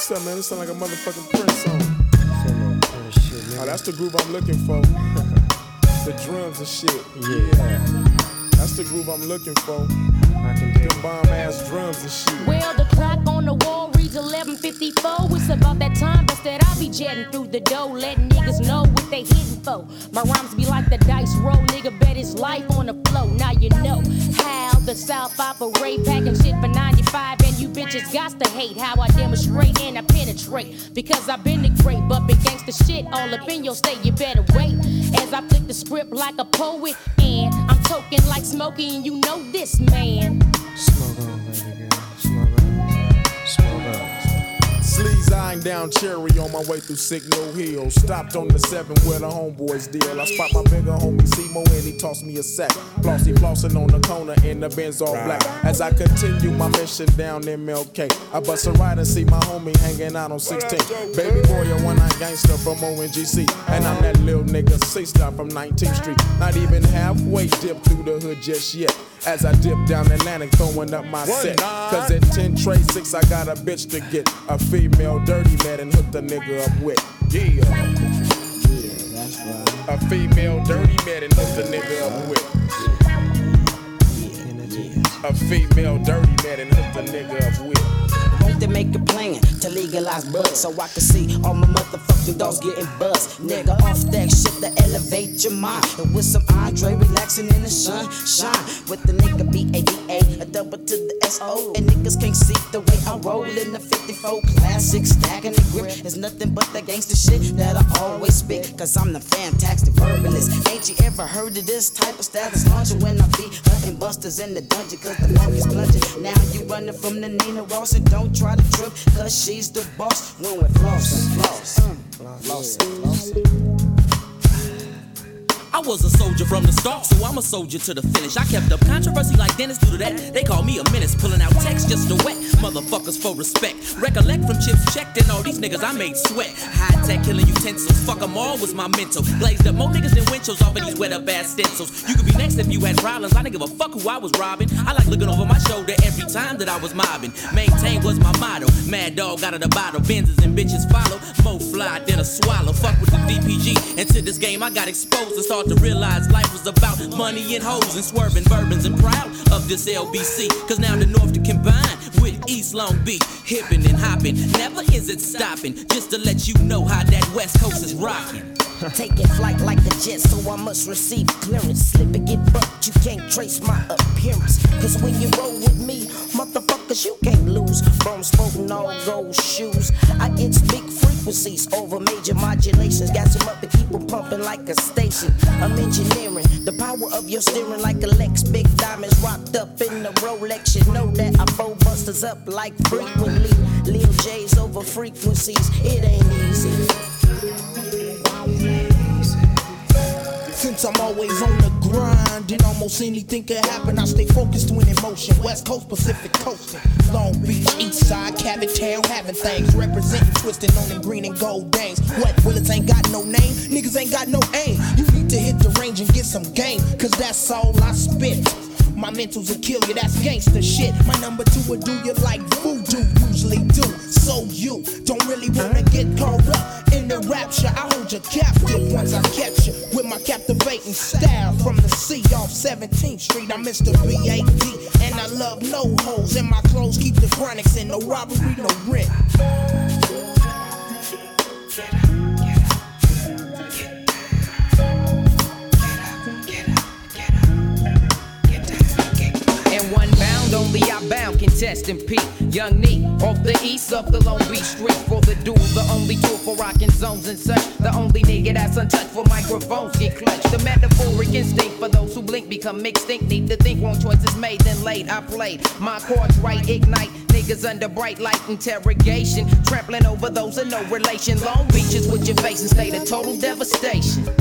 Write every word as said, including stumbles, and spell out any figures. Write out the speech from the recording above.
what's up, man? This sound like a motherfucking Prince song. Oh, that's the groove I'm looking for. The drums and shit. Yeah. That's the groove I'm looking for. Them bomb ass drums and shit. Well, the clock on the wall reads eleven fifty-four. It's about that time, but that I be jetting through the door, letting niggas know what they hitting for. My rhymes be like the dice roll, nigga bet his life on the flow. Now you know how the South operate, packing shit for ninety-five, and you bitches got to hate how I demonstrate and I penetrate. Because I've been the great, but been gangsta shit all up in your state. You better wait as I flip the script like a poet, and I'm toking like Smokey, and you know this man. Smoke on, baby girl. Smoke on. Smoke on. Sleeves eyeing down Cherry on my way through Signal Hill. Stopped on the seven where the homeboys deal. I spot my bigger homie Simo and he tossed me a sack. Flossy flossing on the corner in the Benz all black. As I continue my mission down M L K, I bust a ride and see my homie hanging out on sixteen. Baby boy, a one-night gangster from O N G C. And I'm that little nigga C-Star from nineteenth Street. Not even halfway dipped through the hood just yet. As I dip down Atlantic, throwing up my set. Cause at ten trade six, I got a bitch to get. A female dirty man and hook the nigga up with. Yeah. Yeah, that's right. A female dirty man and hook the nigga up with. Yeah. A female dirty man and hook the nigga up with. Won't they make a plan to legalize bugs so I can see all my motherfucking dogs getting buzzed? Nigga, off that shit to elevate your mind. And with some Andre relaxing in the sun, shine with the nigga B A D A, a double to the S O. And niggas can't see the way I roll in the fifty-four classic, stacking the grip. It's nothing but the gangster shit that I always spit. Cause I'm the fantastic verbalist. Ain't you ever heard of this type of status launcher when I be hunting busters in the dungeon? Cause the funk is plunging. Now you running from the Nina Ross and don't try to trip, cause she's the boss when we're flossing, flossing, flossing, flossing. I was a soldier from the start, so I'm a soldier to the finish. I kept up controversy like Dennis due to that. They call me a menace, pulling out text just to wet motherfuckers for respect. Recollect from chips checked and all these niggas I made sweat. High tech killing utensils, fuck them all was my mental. Blazed up more niggas than windshields off of these wet up ass stencils. You could be next if you had problems, I didn't give a fuck who I was robbing. I like looking over my shoulder every time that I was mobbing. Maintain was my motto, mad dog out of the bottle. Benzes and bitches follow, more fly than a swallow. Fuck with the D P G, into this game I got exposed and started to realize life was about money and hoes and swerving bourbons and proud of this L B C. Cause now the North to combine with East Long Beach, hippin' and hopping, never is it stopping. Just to let you know how that West Coast is rocking. Taking flight like the jet, so I must receive clearance. Slip and get bucked, you can't trace my appearance. Cause when you roll with me, motherfuckers, you can't lose. From sporting all gold shoes, I get big frequencies over major modulations. Gas them up and keep them pumping like a station. I'm engineering the power of your steering like a Lex. Big diamonds rocked up in the Rolex. You know that I fold busters up like frequently. Lil J's over frequencies, it ain't easy. Since I'm always on the grind and almost anything can happen, I stay focused when in motion. West Coast, Pacific coasting, Long Beach, East Side, Cabot Town, having things. Representing, twisting on them green and gold dames. Wet bullets ain't got no name, niggas ain't got no aim. You need to hit the range and get some game, cause that's all I spit. My mentals will kill you, that's gangster shit. My number two will do you like voodoo usually do. So you don't really wanna get caught up in the rapture. I hold you captive once I catch you with my captivating style. From the sea off seventeenth Street, I'm Mister B A D. And I love no holes in my clothes, keep the chronics in. No robbery, no rent. Only I bound, contestant P. Young Neat, off the east of the Long Beach street for the duel. The only tool for rocking zones and such. The only nigga that's untouched for microphones get clutched. The metaphoric instinct for those who blink become extinct. Need to think wrong choices made, then late I played. My chords right, ignite. Niggas under bright light interrogation. Trampling over those in no relation. Long Beach is what you're facing, state of total devastation.